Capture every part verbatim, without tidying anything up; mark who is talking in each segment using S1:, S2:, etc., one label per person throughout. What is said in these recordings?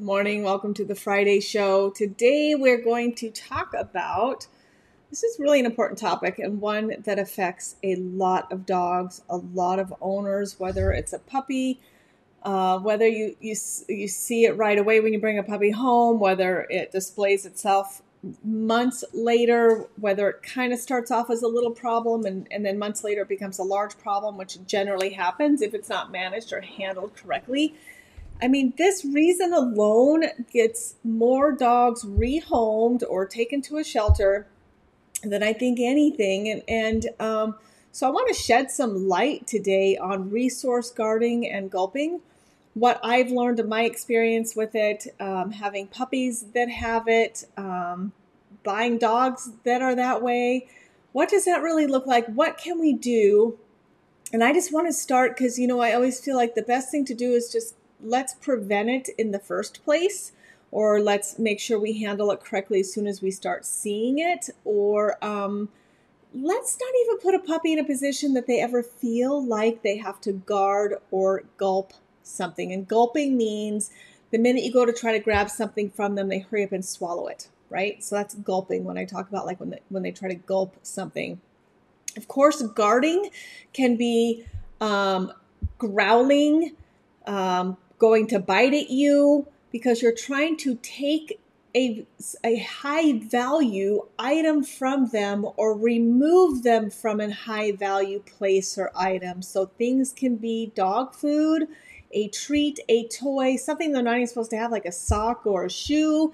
S1: morning. Welcome to the Friday show. Today we're going to talk about, this is really an important topic and one that affects a lot of dogs, a lot of owners, whether it's a puppy, uh, whether you, you, you see it right away when you bring a puppy home, whether it displays itself months later, whether it kind of starts off as a little problem and, and then months later it becomes a large problem, which generally happens if it's not managed or handled correctly. I mean, this reason alone gets more dogs rehomed or taken to a shelter than I think anything. And, and um, so I want to shed some light today on resource guarding and gulping, what I've learned in my experience with it, um, having puppies that have it, um, buying dogs that are that way. What does that really look like? What can we do? And I just want to start because, you know, I always feel like the best thing to do is just let's prevent it in the first place, or let's make sure we handle it correctly as soon as we start seeing it, or um, let's not even put a puppy in a position that they ever feel like they have to guard or gulp something. And gulping means the minute you go to try to grab something from them, they hurry up and swallow it, right? So that's gulping when I talk about like when they, when they try to gulp something. Of course, guarding can be um, growling, um, going to bite at you because you're trying to take a, a high value item from them or remove them from a high value place or item. So things can be dog food, a treat, a toy, something they're not even supposed to have, like a sock or a shoe.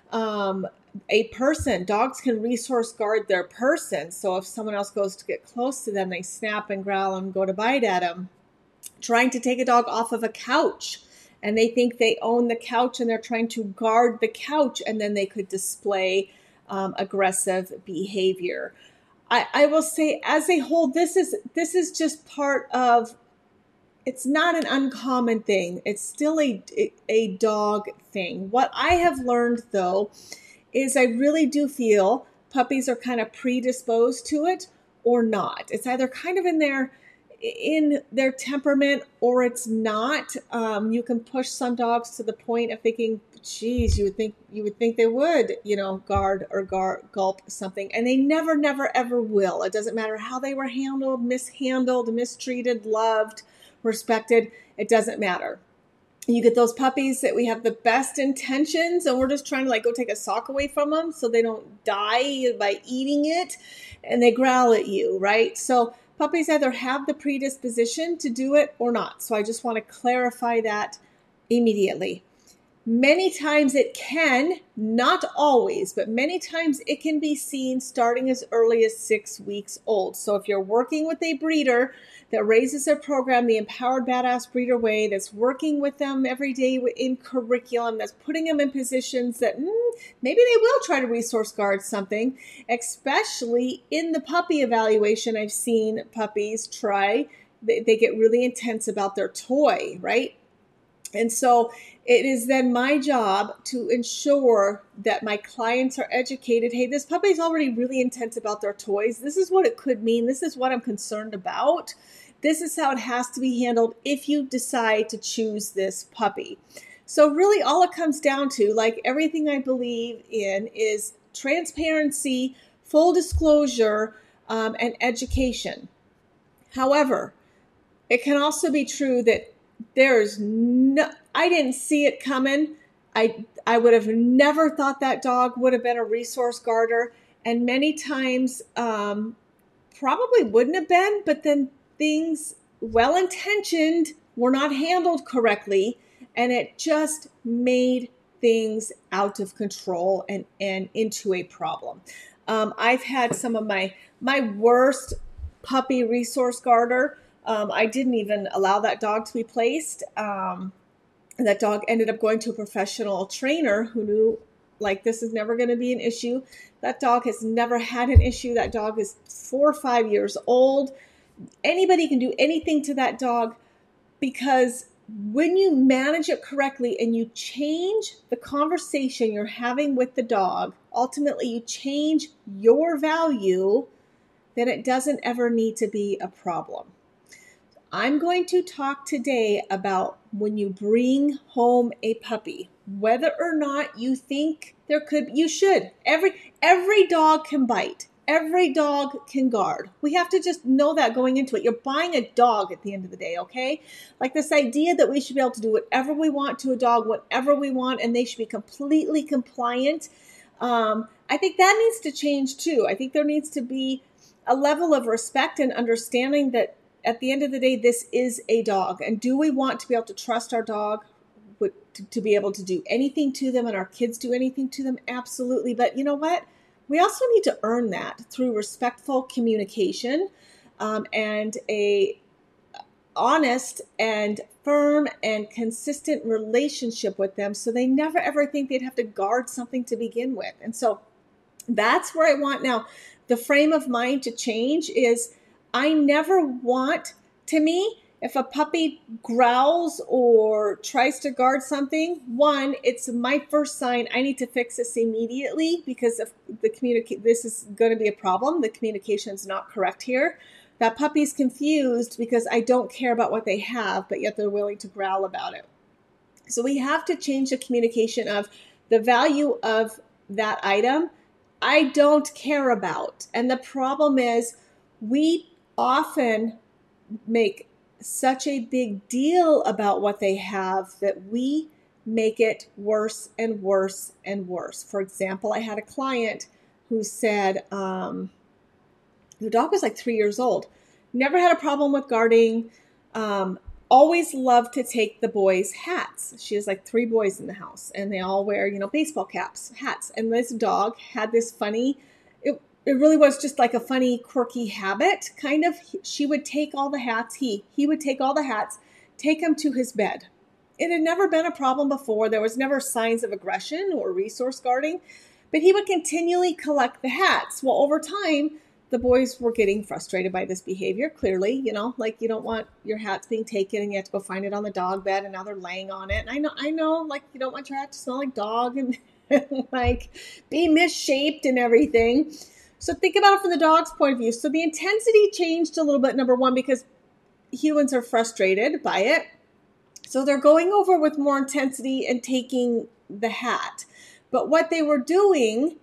S1: Um, a person, dogs can resource guard their person. So if someone else goes to get close to them, they snap and growl and go to bite at them. Trying to take a dog off of a couch and they think they own the couch and they're trying to guard the couch, and then they could display um, aggressive behavior. I, I will say as a whole, this is this is just part of, it's not an uncommon thing. It's still a, a dog thing. What I have learned though is I really do feel puppies are kind of predisposed to it or not. It's either kind of in their in their temperament or it's not. Um, you can push some dogs to the point of thinking, geez, you would think you would think they would, you know, guard or guard, gulp something, and they never, never, ever will. It doesn't matter how they were handled, mishandled, mistreated, loved, respected. It doesn't matter. You get those puppies that we have the best intentions and we're just trying to like go take a sock away from them so they don't die by eating it, and they growl at you, right? So puppies either have the predisposition to do it or not. So I just want to clarify that immediately. Many times it can, not always, but many times it can be seen starting as early as six weeks old. So if you're working with a breeder that raises their program the Empowered Badass Breeder Way, that's working with them every day in curriculum, that's putting them in positions that mm, maybe they will try to resource guard something, especially in the puppy evaluation. I've seen puppies try, they, they get really intense about their toy, right? And so it is then my job to ensure that my clients are educated. Hey, this puppy is already really intense about their toys. This is what it could mean. This is what I'm concerned about. This is how it has to be handled if you decide to choose this puppy. So really all it comes down to, like everything I believe in, is transparency, full disclosure, um, and education. However, it can also be true that there's no, I didn't see it coming. I, I would have never thought that dog would have been a resource guarder. And many times, um, probably wouldn't have been, but then things, well-intentioned, were not handled correctly. And it just made things out of control and, and into a problem. Um, I've had some of my, my worst puppy resource guarder. Um, I didn't even allow that dog to be placed. Um, and that dog ended up going to a professional trainer who knew, like, this is never going to be an issue. That dog has never had an issue. That dog is four or five years old. Anybody can do anything to that dog, because when you manage it correctly and you change the conversation you're having with the dog, ultimately you change your value, then it doesn't ever need to be a problem. I'm going to talk today about when you bring home a puppy. whether or not you think there could, you should. Every, every dog can bite. Every dog can guard. We have to just know that going into it. You're buying a dog at the end of the day, okay? Like this idea that we should be able to do whatever we want to a dog, whatever we want, and they should be completely compliant. Um, I think that needs to change too. I think there needs to be a level of respect and understanding that at the end of the day, this is a dog. And do we want to be able to trust our dog with, to, to be able to do anything to them and our kids do anything to them? Absolutely. But you know what? We also need to earn that through respectful communication um, and a honest and firm and consistent relationship with them, so they never ever think they'd have to guard something to begin with. And so that's where I want now the frame of mind to change is I never want, to me, if a puppy growls or tries to guard something, one, it's my first sign I need to fix this immediately because if the communica- this is going to be a problem. The communication is not correct here. That puppy's confused because I don't care about what they have, but yet they're willing to growl about it. So we have to change the communication of the value of that item I don't care about. And the problem is we often make such a big deal about what they have that we make it worse and worse and worse. For example, I had a client who said um, the dog was like three years old, never had a problem with guarding, um, always loved to take the boys' hats. She has like three boys in the house and they all wear, you know, baseball caps, hats. And this dog had this funny, it, it really was just like a funny, quirky habit, kind of. She would take all the hats, he, he would take all the hats, take them to his bed. It had never been a problem before. There was never signs of aggression or resource guarding, but he would continually collect the hats. Well, over time, the boys were getting frustrated by this behavior, clearly, you know, like you don't want your hats being taken and you have to go find it on the dog bed and now they're laying on it. And I know, I know, like you don't want your hat to smell like dog and like be misshaped and everything. So think about it from the dog's point of view. So the intensity changed a little bit, number one, because humans are frustrated by it. So they're going over with more intensity and taking the hat. But what they were doing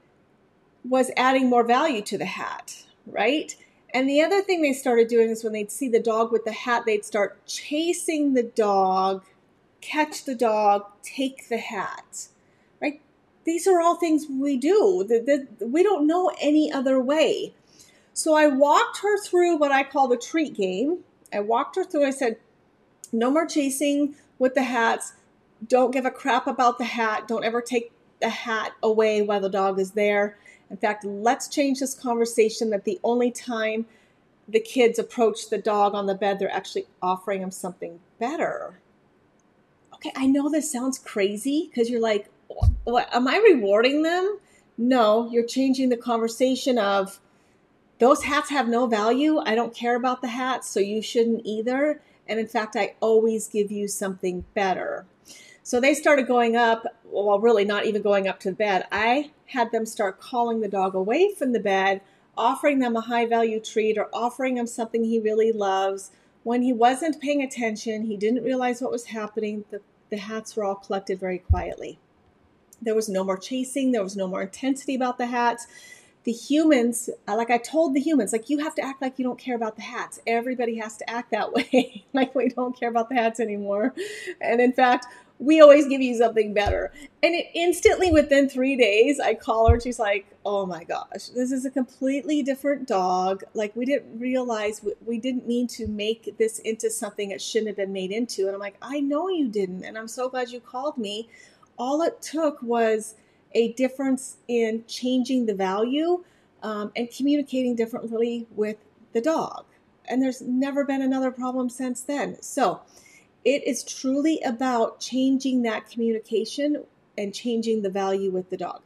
S1: was adding more value to the hat, right? And the other thing they started doing is when they'd see the dog with the hat, they'd start chasing the dog, catch the dog, take the hat, right? These are all things we do. The, the, we don't know any other way. So I walked her through what I call the treat game. I walked her through, I said, no more chasing with the hats. Don't give a crap about the hat. Don't ever take the hat away while the dog is there. In fact, let's change this conversation that the only time the kids approach the dog on the bed, they're actually offering them something better. Okay, I know this sounds crazy because you're like, what, am I rewarding them? No, you're changing the conversation of those hats have no value. I don't care about the hats, so you shouldn't either. And in fact, I always give you something better. So they started going up, well, really not even going up to the bed. I had them start calling the dog away from the bed, offering them a high value treat or offering him something he really loves. When he wasn't paying attention, he didn't realize what was happening. The, the hats were all collected very quietly. There was no more chasing. There was no more intensity about the hats. The humans, like I told the humans, like you have to act like you don't care about the hats. Everybody has to act that way. Like we don't care about the hats anymore. And in fact, we always give you something better. And it instantly within three days, I call her and she's like, oh my gosh, this is a completely different dog. Like we didn't realize, we, we didn't mean to make this into something it shouldn't have been made into. And I'm like, I know you didn't. And I'm so glad you called me. All it took was a difference in changing the value um, and communicating differently with the dog. And there's never been another problem since then. So it is truly about changing that communication and changing the value with the dog.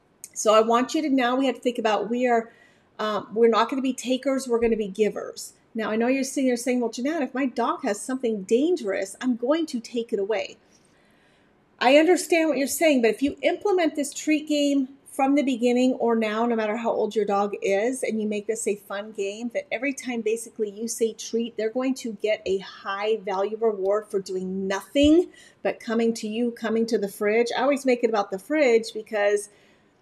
S1: So I want you to now, we have to think about, we are, um, we're not going to be takers, we're going to be givers. Now, I know you're sitting there saying, well, Jeanette, if my dog has something dangerous, I'm going to take it away. I understand what you're saying, but if you implement this treat game from the beginning or now, no matter how old your dog is, and you make this a fun game, that every time basically you say treat, they're going to get a high value reward for doing nothing but coming to you, coming to the fridge. I always make it about the fridge because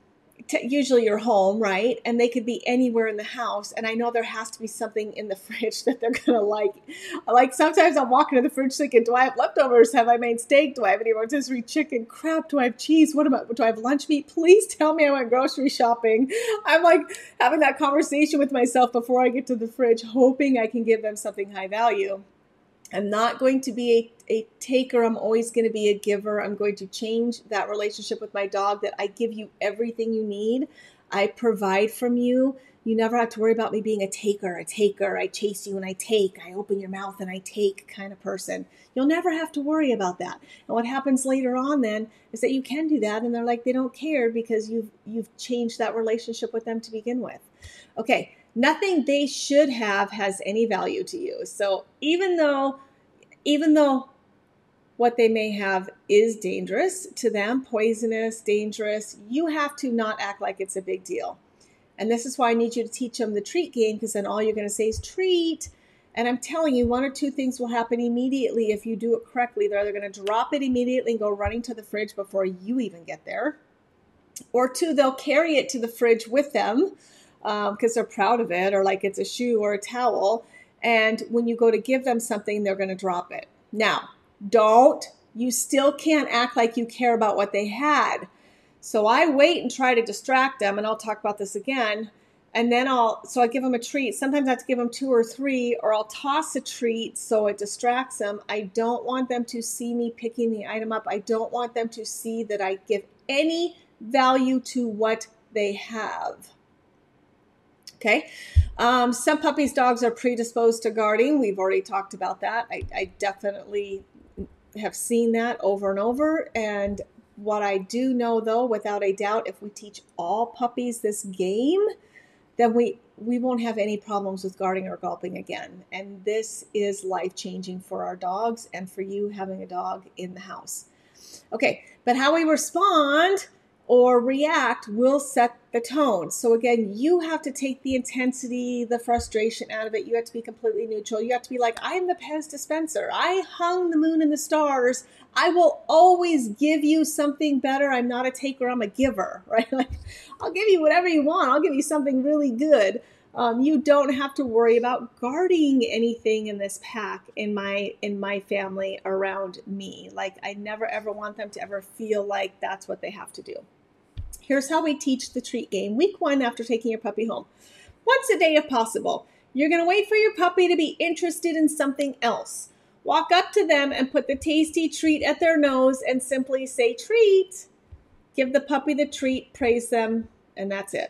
S1: T- usually you're home, right? And they could be anywhere in the house. And I know there has to be something in the fridge that they're going to like. Like sometimes I'm walking to the fridge thinking, do I have leftovers? Have I made steak? Do I have any rotisserie chicken? Crap, do I have cheese? What about, do I have lunch meat? Please tell me I went grocery shopping. I'm like having that conversation with myself before I get to the fridge, hoping I can give them something high value. I'm not going to be a, a taker. I'm always going to be a giver. I'm going to change that relationship with my dog, that I give you everything you need. I provide from you. You never have to worry about me being a taker, a taker. I chase you and I take. I open your mouth and I take kind of person. You'll never have to worry about that. And what happens later on then is that you can do that, and they're like, they don't care because you've you've changed that relationship with them to begin with. Okay. Nothing they should have has any value to you. So even though, even though what they may have is dangerous to them, poisonous, dangerous, you have to not act like it's a big deal. And this is why I need you to teach them the treat game, because then all you're going to say is treat. And I'm telling you, one or two things will happen immediately if you do it correctly. They're either going to drop it immediately and go running to the fridge before you even get there. Or two, they'll carry it to the fridge with them, because um, they're proud of it, or like it's a shoe or a towel. And when you go to give them something, they're going to drop it. Now, don't, you still can't act like you care about what they had. So I wait and try to distract them, and I'll talk about this again. And then I'll, so I give them a treat. Sometimes I have to give them two or three, or I'll toss a treat so it distracts them. I don't want them to see me picking the item up. I don't want them to see that I give any value to what they have. Okay. Um, some puppies' dogs are predisposed to guarding. We've already talked about that. I, I definitely have seen that over and over. And what I do know, though, without a doubt, if we teach all puppies this game, then we, we won't have any problems with guarding or gulping again. And this is life-changing for our dogs and for you having a dog in the house. Okay, but how we respond or react will set the tone. So again, you have to take the intensity, the frustration out of it. You have to be completely neutral. You have to be like, I'm the Pez dispenser. I hung the moon and the stars. I will always give you something better. I'm not a taker, I'm a giver, right? Like, I'll give you whatever you want. I'll give you something really good. Um, you don't have to worry about guarding anything in this pack in my in my family around me. Like, I never ever want them to ever feel like that's what they have to do. Here's how we teach the treat game. Week one, after taking your puppy home. Once a day if possible. You're going to wait for your puppy to be interested in something else. Walk up to them and put the tasty treat at their nose and simply say treat. Give the puppy the treat, praise them, and that's it.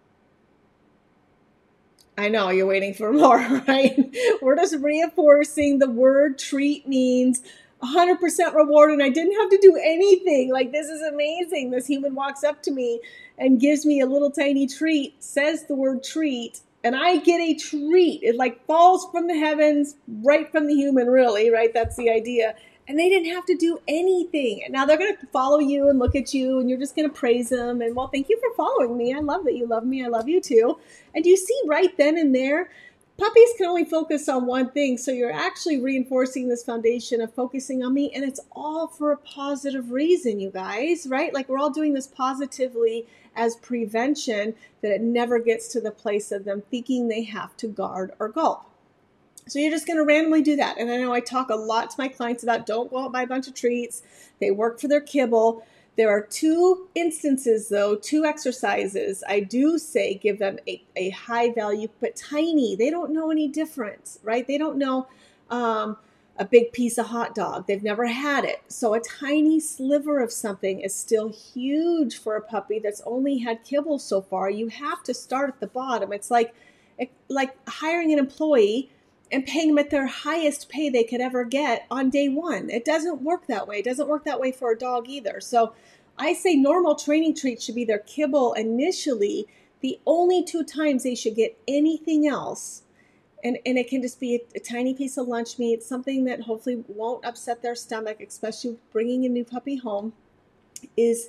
S1: I know you're waiting for more, right? We're just reinforcing the word treat means one hundred percent reward, and I didn't have to do anything. Like, this is amazing. This human walks up to me and gives me a little tiny treat, says the word treat, and I get a treat. It like falls from the heavens, right from the human, really, right? That's the idea. And they didn't have to do anything. And now they're going to follow you and look at you, and you're just going to praise them. And, well, thank you for following me. I love that you love me. I love you too. And you see right then and there, puppies can only focus on one thing. So you're actually reinforcing this foundation of focusing on me. And it's all for a positive reason, you guys, right? Like, we're all doing this positively as prevention, that it never gets to the place of them thinking they have to guard or gulp. So you're just going to randomly do that. And I know I talk a lot to my clients about don't go out and buy a bunch of treats. They work for their kibble. There are two instances, though, two exercises. I do say give them a, a high value, but tiny. They don't know any difference, right? They don't know um, a big piece of hot dog. They've never had it. So a tiny sliver of something is still huge for a puppy that's only had kibble so far. You have to start at the bottom. It's like, it, like hiring an employee and paying them at their highest pay they could ever get on day one. It doesn't work that way. It doesn't work that way for a dog either. So I say normal training treats should be their kibble initially. The only two times they should get anything else, and, and it can just be a, a tiny piece of lunch meat, something that hopefully won't upset their stomach, especially bringing a new puppy home, is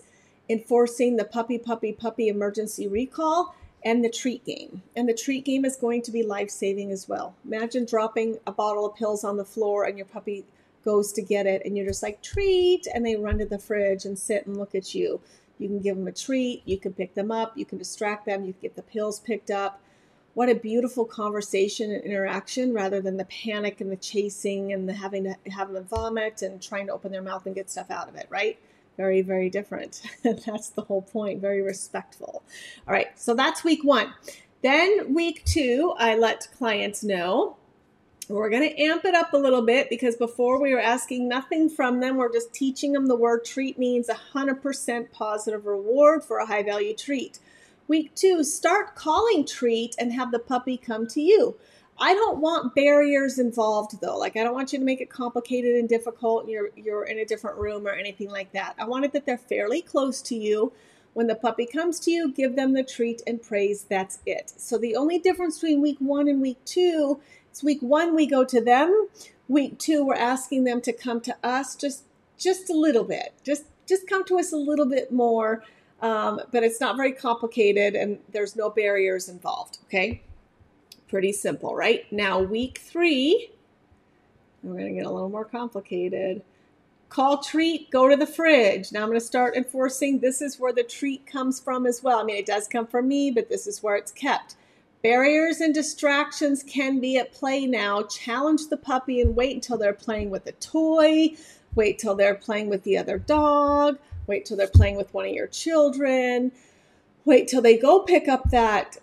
S1: enforcing the puppy, puppy, puppy emergency recall, and the treat game. And the treat game is going to be life-saving as well. Imagine dropping a bottle of pills on the floor and your puppy goes to get it and you're just like, treat, and they run to the fridge and sit and look at you. You can give them a treat, you can pick them up, you can distract them, you can get the pills picked up. What a beautiful conversation and interaction rather than the panic and the chasing and the having to have them vomit and trying to open their mouth and get stuff out of it, right? Very, very different. That's the whole point. Very respectful. All right. So that's week one. Then week two, I let clients know we're going to amp it up a little bit because before we were asking nothing from them. We're just teaching them the word treat means one hundred percent positive reward for a high value treat. Week two, start calling treat and have the puppy come to you. I don't want barriers involved though. Like I don't want you to make it complicated and difficult and you're, you're in a different room or anything like that. I want it that they're fairly close to you. When the puppy comes to you, give them the treat and praise. That's it. So the only difference between week one and week two is week one, we go to them. Week two, we're asking them to come to us just, just a little bit. Just, just come to us a little bit more. Um, but it's not very complicated and there's no barriers involved. Okay. Pretty simple, right? Now, week three, we're going to get a little more complicated. Call treat, go to the fridge. Now I'm going to start enforcing this is where the treat comes from as well. I mean, it does come from me, but this is where it's kept. Barriers and distractions can be at play now. Challenge the puppy and wait until they're playing with a toy. Wait till they're playing with the other dog. Wait till they're playing with one of your children. Wait till they go pick up that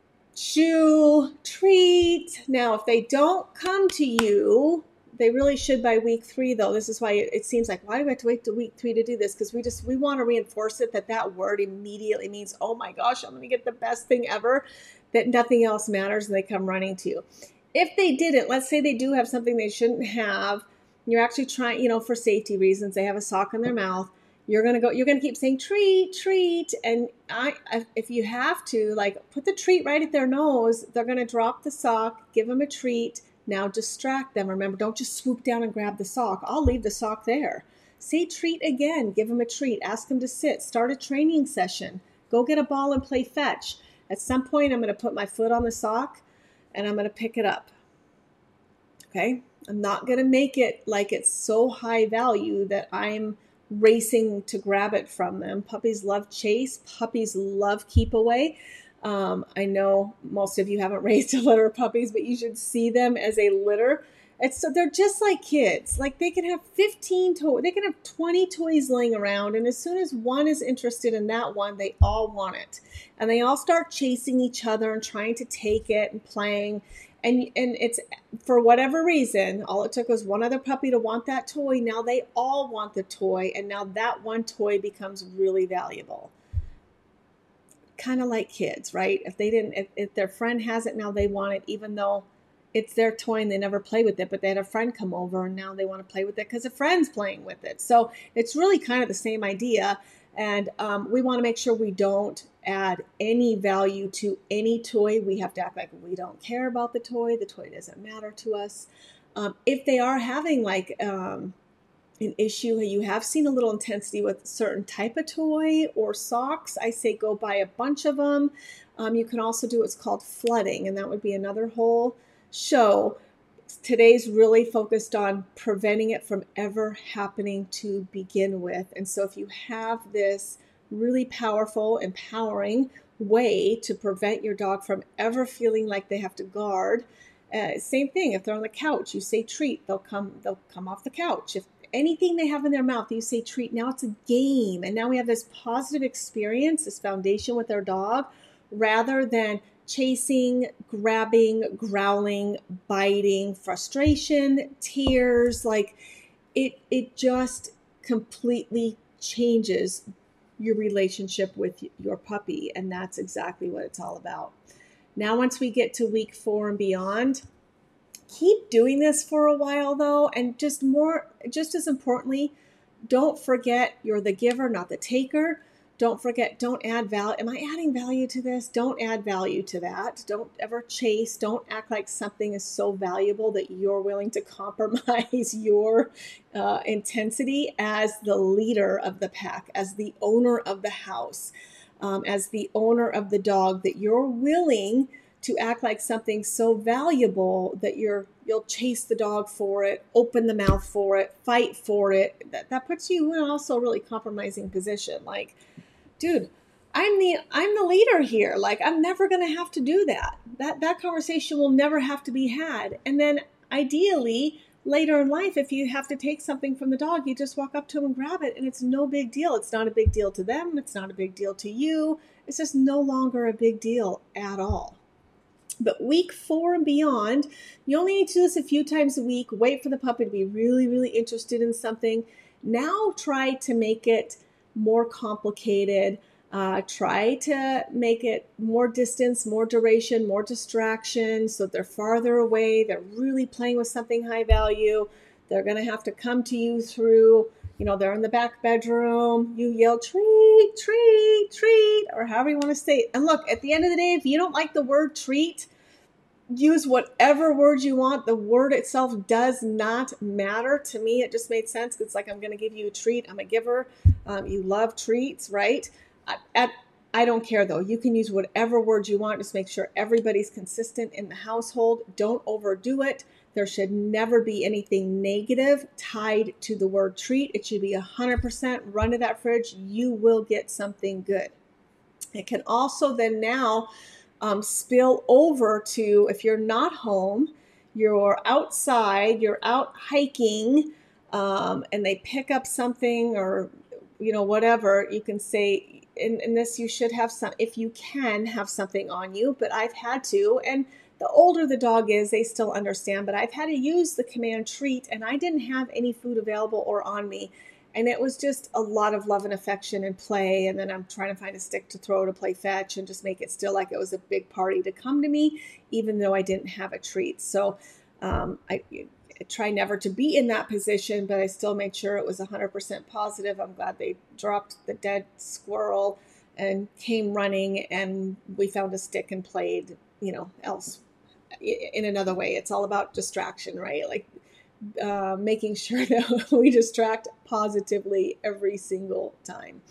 S1: shoe, treat. Now, if they don't come to you, they really should by week three, though. This is why it seems like, why do we have to wait to week three to do this? Because we just, we want to reinforce it that that word immediately means, oh my gosh, I'm going to get the best thing ever, that nothing else matters, and they come running to you. If they didn't, let's say they do have something they shouldn't have, you're actually trying, you know, for safety reasons, they have a sock in their mouth, you're going to go, you're going to keep saying treat, treat. And I, if you have to, like, put the treat right at their nose, they're going to drop the sock, give them a treat. Now distract them. Remember, don't just swoop down and grab the sock. I'll leave the sock there. Say treat again. Give them a treat. Ask them to sit. Start a training session. Go get a ball and play fetch. At some point, I'm going to put my foot on the sock and I'm going to pick it up. Okay? I'm not going to make it like it's so high value that I'm racing to grab it from them. Puppies love chase. Puppies love keep away. Um, I know most of you haven't raised a litter of puppies, but you should see them as a litter. It's so they're just like kids. Like they can have fifteen toys, they can have twenty toys laying around, and as soon as one is interested in that one, they all want it, and they all start chasing each other and trying to take it and playing. And and it's for whatever reason, all it took was one other puppy to want that toy. Now they all want the toy, and now that one toy becomes really valuable. Kind of like kids, right? If they didn't, if, if their friend has it, now they want it, even though it's their toy and they never play with it, but they had a friend come over and now they want to play with it because a friend's playing with it. So it's really kind of the same idea. And um, we want to make sure we don't add any value to any toy. We have to act like we don't care about the toy. The toy doesn't matter to us. Um, if they are having like um, an issue, you have seen a little intensity with a certain type of toy or socks, I say go buy a bunch of them. Um, you can also do what's called flooding, and that would be another whole show. Today's really focused on preventing it from ever happening to begin with. And so if you have this really powerful, empowering way to prevent your dog from ever feeling like they have to guard, uh, same thing. If they're on the couch, you say treat, they'll come, they'll come off the couch. If anything they have in their mouth, you say treat. Now it's a game. And now we have this positive experience, this foundation with our dog, rather than chasing, grabbing, growling, biting, frustration, tears. Like it, it just completely changes your relationship with your puppy. And that's exactly what it's all about. Now, once we get to week four and beyond, keep doing this for a while though. And just more, just as importantly, don't forget you're the giver, not the taker. Don't forget, don't add value. Am I adding value to this? Don't add value to that. Don't ever chase. Don't act like something is so valuable that you're willing to compromise your uh, intensity as the leader of the pack, as the owner of the house, um, as the owner of the dog, that you're willing to act like something so valuable that you're you'll chase the dog for it, open the mouth for it, fight for it. That that puts you in also a really compromising position. Like, dude, I'm the I'm the leader here. Like, I'm never going to have to do that. That that conversation will never have to be had. And then ideally, later in life, if you have to take something from the dog, you just walk up to him and grab it, and it's no big deal. It's not a big deal to them. It's not a big deal to you. It's just no longer a big deal at all. But week four and beyond, you only need to do this a few times a week. Wait for the puppy to be really, really interested in something. Now try to make it more complicated. Uh, try to make it more distance, more duration, more distraction, so they're farther away. They're really playing with something high value. They're going to have to come to you through, you know, they're in the back bedroom. You yell, treat, treat, treat, or however you want to say it. And look, at the end of the day, if you don't like the word treat, use whatever word you want. The word itself does not matter. To me, it just made sense. It's like, I'm going to give you a treat. I'm a giver. Um, you love treats, right? I, at, I don't care, though. You can use whatever word you want. Just make sure everybody's consistent in the household. Don't overdo it. There should never be anything negative tied to the word treat. It should be one hundred percent run to that fridge. You will get something good. It can also then now um, spill over to, if you're not home, you're outside, you're out hiking, um, and they pick up something or, you know, whatever, you can say, in, in this, you should have some, if you can have something on you, but I've had to, and the older the dog is, they still understand, but I've had to use the command treat, and I didn't have any food available or on me. And it was just a lot of love and affection and play. And then I'm trying to find a stick to throw to play fetch and just make it still like it was a big party to come to me, even though I didn't have a treat. So um, I, I try never to be in that position, but I still made sure it was one hundred percent positive. I'm glad they dropped the dead squirrel and came running, and we found a stick and played, you know, else in another way. It's all about distraction, right? Like uh, making sure that we distract positively every single time.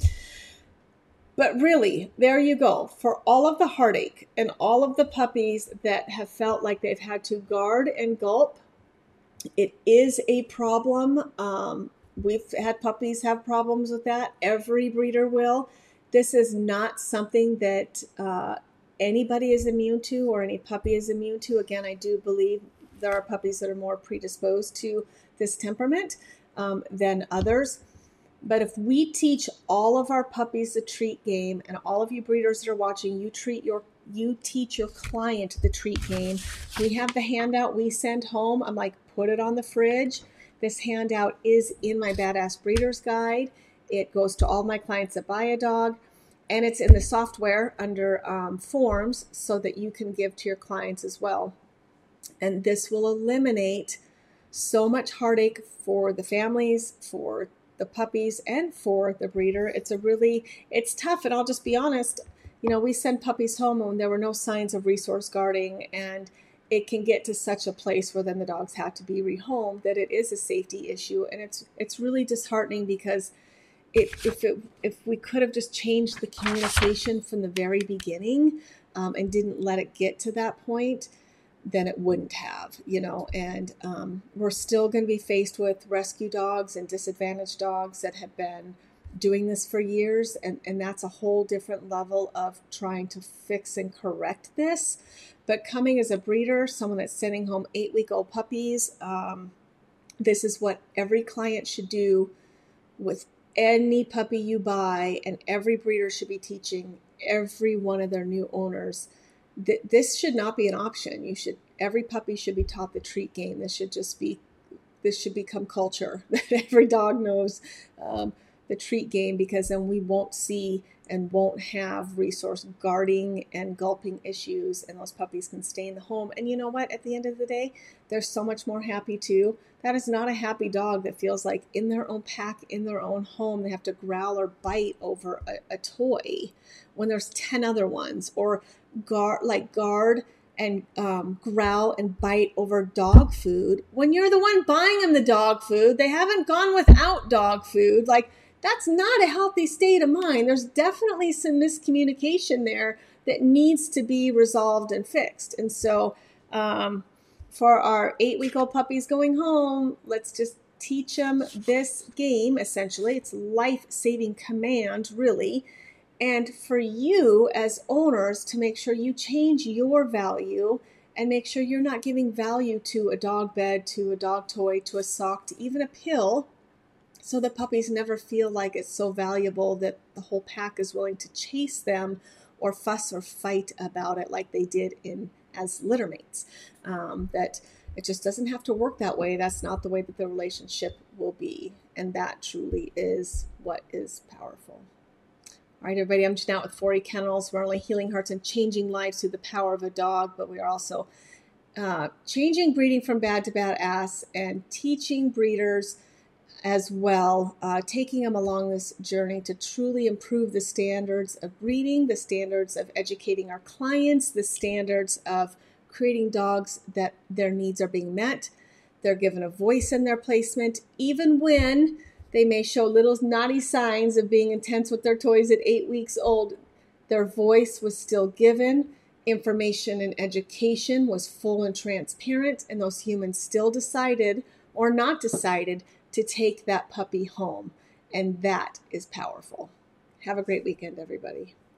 S1: But really, there you go. For all of the heartache and all of the puppies that have felt like they've had to guard and gulp, it is a problem. Um, we've had puppies have problems with that. Every breeder will. This is not something that uh, anybody is immune to or any puppy is immune to. Again, I do believe there are puppies that are more predisposed to this temperament um, than others. But if we teach all of our puppies the treat game, and all of you breeders that are watching, you treat your you teach your client the treat game. We have the handout we send home. I'm like, put it on the fridge. This handout is in my Badass Breeders Guide. It goes to all my clients that buy a dog, and it's in the software under um, forms so that you can give to your clients as well. And this will eliminate so much heartache for the families, for the puppies, and for the breeder. It's a really, it's tough. And I'll just be honest, you know, we send puppies home when there were no signs of resource guarding, and it can get to such a place where then the dogs have to be rehomed that it is a safety issue. And it's, it's really disheartening because it, if it, if we could have just changed the communication from the very beginning um, and didn't let it get to that point, then it wouldn't have, you know, and um, we're still going to be faced with rescue dogs and disadvantaged dogs that have been doing this for years. And, and that's a whole different level of trying to fix and correct this. But coming as a breeder, someone that's sending home eight week old puppies, um, this is what every client should do with any puppy you buy. And every breeder should be teaching every one of their new owners. This should not be an option. You should, every puppy should be taught the treat game. This should just be, this should become culture that every dog knows. Um, the treat game, because then we won't see and won't have resource guarding and gulping issues, and those puppies can stay in the home. And you know what? At the end of the day, they're so much more happy too. That is not a happy dog that feels like in their own pack, in their own home, they have to growl or bite over a, a toy when there's ten other ones, or guard, like guard and um, growl and bite over dog food when you're the one buying them the dog food. They haven't gone without dog food. Like, that's not a healthy state of mind. There's definitely some miscommunication there that needs to be resolved and fixed. And so um, for our eight-week-old puppies going home, let's just teach them this game, essentially. It's life-saving command, really. And for you as owners to make sure you change your value and make sure you're not giving value to a dog bed, to a dog toy, to a sock, to even a pill, so that puppies never feel like it's so valuable that the whole pack is willing to chase them or fuss or fight about it like they did in as litter mates. Um, that it just doesn't have to work that way. That's not the way that the relationship will be. And that truly is what is powerful. All right, everybody, I'm Jeanette with forty Kennels. We're only healing hearts and changing lives through the power of a dog, but we are also uh, changing breeding from bad to badass and teaching breeders as well, uh, taking them along this journey to truly improve the standards of breeding, the standards of educating our clients, the standards of creating dogs that their needs are being met. They're given a voice in their placement, even when they may show little naughty signs of being intense with their toys at eight weeks old. Their voice was still given. Information and education was full and transparent, and those humans still decided or not decided to take that puppy home. And that is powerful. Have a great weekend, everybody.